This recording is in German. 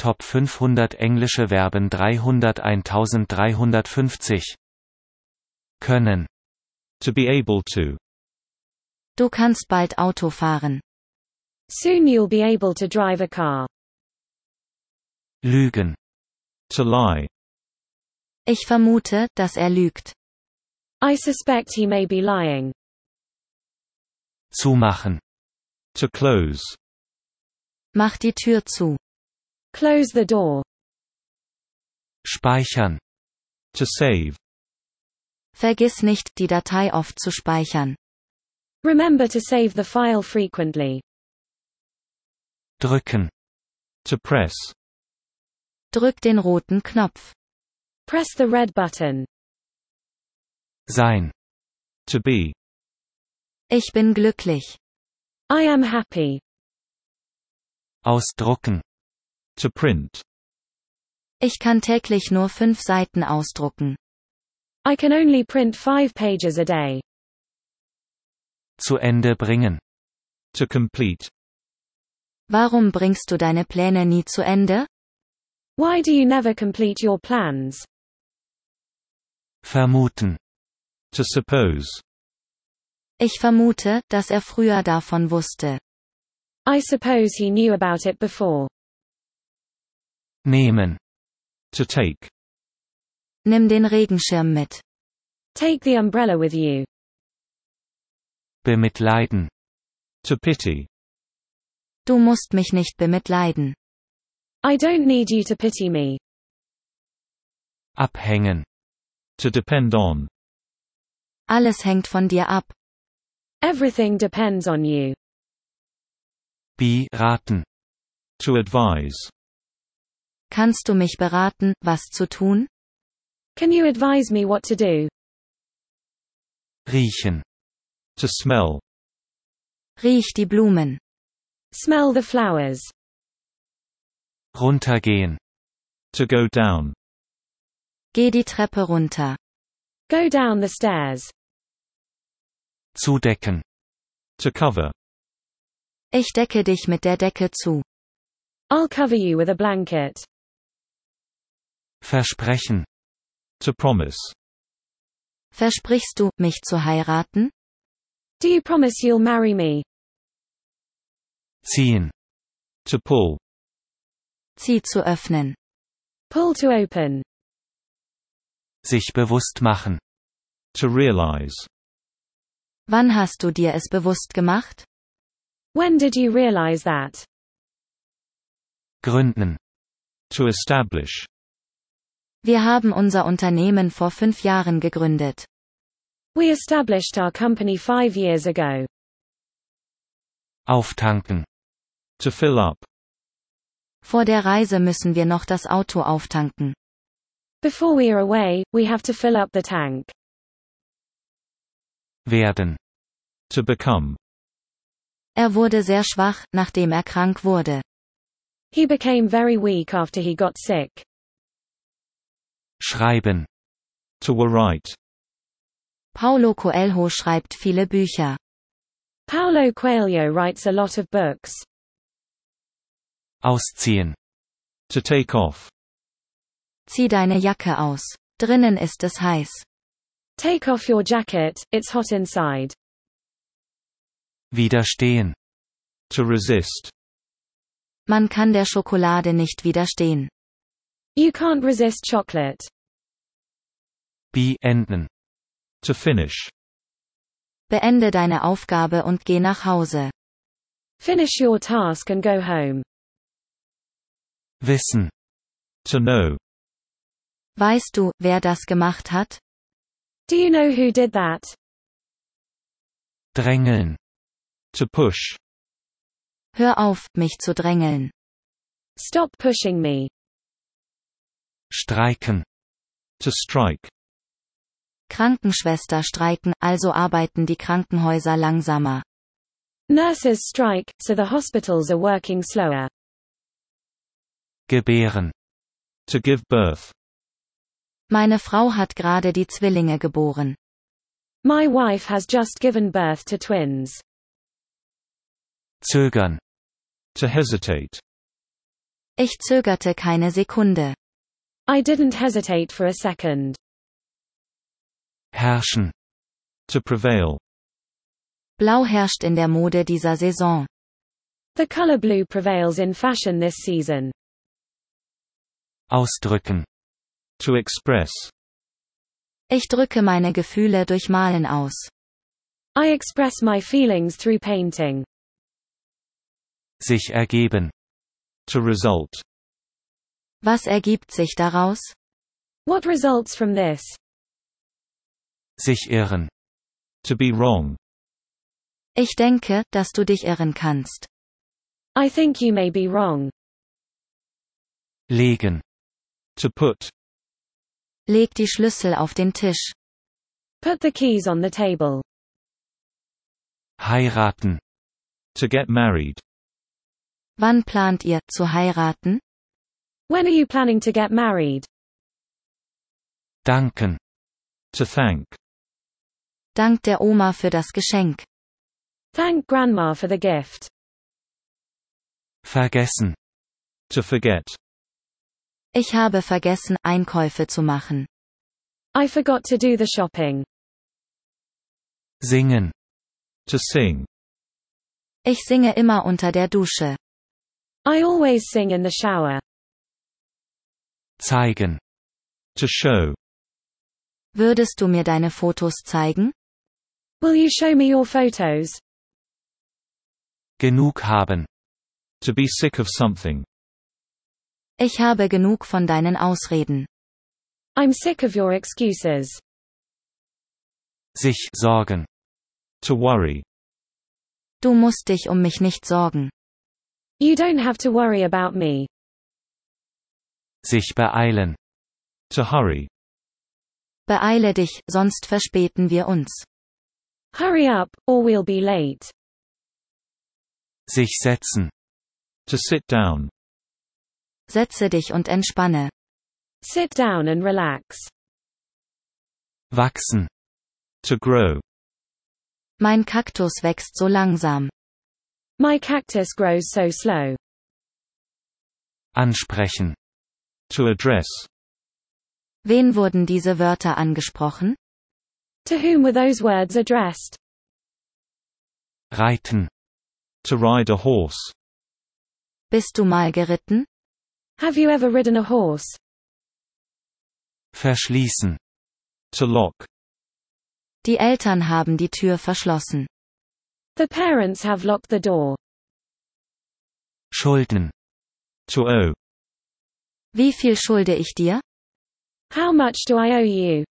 Top 500 englische Verben 301.350. Können. To be able to. Du kannst bald Auto fahren. Soon you'll be able to drive a car. Lügen. To lie. Ich vermute, dass er lügt. I suspect he may be lying. Zumachen. To close. Mach die Tür zu. Close the door. Speichern. To save. Vergiss nicht, die Datei oft zu speichern. Remember to save the file frequently. Drücken. To press. Drück den roten Knopf. Press the red button. Sein. To be. Ich bin glücklich. I am happy. Ausdrucken. To print. Ich kann täglich nur 5 Seiten ausdrucken. I can only print 5 pages a day. Zu Ende bringen. To complete. Warum bringst du deine Pläne nie zu Ende? Why do you never complete your plans? Vermuten. To suppose. Ich vermute, dass er früher davon wusste. I suppose he knew about it before. Nehmen. To take. Nimm den Regenschirm mit. Take the umbrella with you. Bemitleiden. To pity. Du musst mich nicht bemitleiden. I don't need you to pity me. Abhängen. To depend on. Alles hängt von dir ab. Everything depends on you. Beraten. To advise. Kannst du mich beraten, was zu tun? Can you advise me what to do? Riechen. To smell. Riech die Blumen. Smell the flowers. Runtergehen. To go down. Geh die Treppe runter. Go down the stairs. Zudecken. To cover. Ich decke dich mit der Decke zu. I'll cover you with a blanket. Versprechen. To promise. Versprichst du, mich zu heiraten? Do you promise you'll marry me? Ziehen. To pull. Zieh zu öffnen. Pull to open. Sich bewusst machen. To realize. Wann hast du dir es bewusst gemacht? When did you realize that? Gründen. To establish. Wir haben unser Unternehmen vor 5 Jahren gegründet. We established our company 5 years ago. Auftanken. To fill up. Vor der Reise müssen wir noch das Auto auftanken. Before we are away, we have to fill up the tank. Werden. To become. Er wurde sehr schwach, nachdem er krank wurde. He became very weak after he got sick. Schreiben. To write. Paulo Coelho schreibt viele Bücher. Paulo Coelho writes a lot of books. Ausziehen. To take off. Zieh deine Jacke aus. Drinnen ist es heiß. Take off your jacket, it's hot inside. Widerstehen. To resist. Man kann der Schokolade nicht widerstehen. You can't resist chocolate. Beenden. To finish. Beende deine Aufgabe und geh nach Hause. Finish your task and go home. Wissen. To know. Weißt du, wer das gemacht hat? Do you know who did that? Drängeln. To push. Hör auf, mich zu drängeln. Stop pushing me. Streiken. To strike. Krankenschwester streiken, also arbeiten die Krankenhäuser langsamer. Nurses strike, so the hospitals are working slower. Gebären. To give birth. Meine Frau hat gerade die Zwillinge geboren. My wife has just given birth to twins. Zögern. To hesitate. Ich zögerte keine Sekunde. I didn't hesitate for a second. Herrschen. To prevail. Blau herrscht in der Mode dieser Saison. The color blue prevails in fashion this season. Ausdrücken. To express. Ich drücke meine Gefühle durch Malen aus. I express my feelings through painting. Sich ergeben. To result. Was ergibt sich daraus? What results from this? Sich irren. To be wrong. Ich denke, dass du dich irren kannst. I think you may be wrong. Legen. To put. Leg die Schlüssel auf den Tisch. Put the keys on the table. Heiraten. To get married. Wann plant ihr, zu heiraten? When are you planning to get married? Danken. To thank. Dank der Oma für das Geschenk. Thank Grandma for the gift. Vergessen. To forget. Ich habe vergessen, Einkäufe zu machen. I forgot to do the shopping. Singen. To sing. Ich singe immer unter der Dusche. I always sing in the shower. Zeigen. To show. Würdest du mir deine Fotos zeigen? Will you show me your photos? Genug haben. To be sick of something. Ich habe genug von deinen Ausreden. I'm sick of your excuses. Sich sorgen. To worry. Du musst dich um mich nicht sorgen. You don't have to worry about me. Sich beeilen. To hurry. Beeile dich, sonst verspäten wir uns. Hurry up, or we'll be late. Sich setzen. To sit down. Setze dich und entspanne. Sit down and relax. Wachsen. To grow. Mein Kaktus wächst so langsam. My cactus grows so slow. Ansprechen. To address. Wen wurden diese Wörter angesprochen? To whom were those words addressed? Reiten. To ride a horse. Bist du mal geritten? Have you ever ridden a horse? Verschließen. To lock. Die Eltern haben die Tür verschlossen. The parents have locked the door. Schulden. To owe. Wie viel schulde ich dir? How much do I owe you?